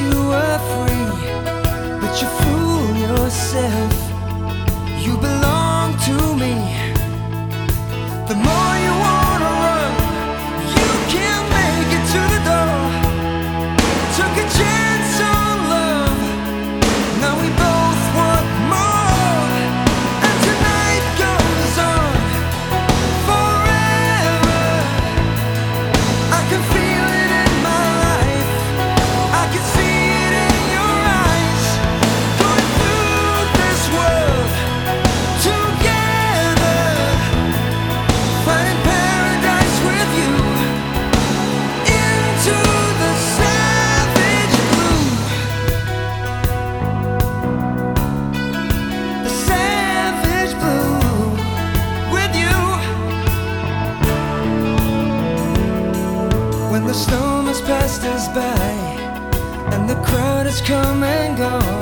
you were free, but you fool yourself. You belong to me. The more you wanna run, you can't make it to the door. Took a chance on love, now we both want more. And tonight goes on forever. I can feel it in my life, I can see it in your eyes. Going through this world together, finding paradise with you. Into the savage blue, the savage blue with you. When the storm has passed us by and the crowd has come and gone,